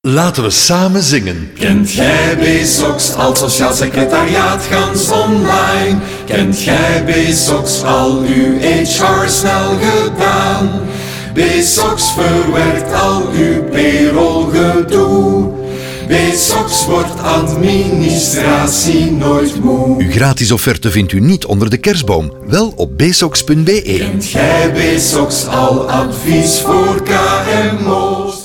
Laten we samen zingen. Kent gij BSOX al sociaal secretariaat gans online? Kent gij BSOX al uw HR snel gedaan? BSOX verwerkt al uw payroll-gedoe. BSOX wordt administratie nooit moe. Uw gratis offerte vindt u niet onder de kerstboom, wel op bsox.be. Kent gij BSOX al advies voor KMO's?